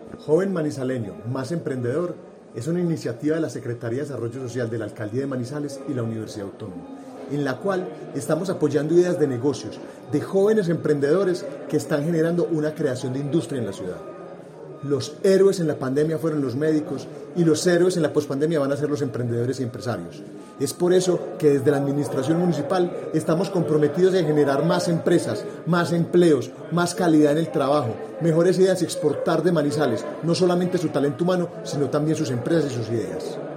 Joven Manizaleño más emprendedor es una iniciativa de la Secretaría de Desarrollo Social de la Alcaldía de Manizales y la Universidad Autónoma, en la cual estamos apoyando ideas de negocios de jóvenes emprendedores que están generando una creación de industria en la ciudad. Los héroes en la pandemia fueron los médicos y los héroes en la pospandemia van a ser los emprendedores y empresarios. Es por eso que desde la administración municipal estamos comprometidos en generar más empresas, más empleos, más calidad en el trabajo, mejores ideas y exportar de Manizales, no solamente su talento humano, sino también sus empresas y sus ideas.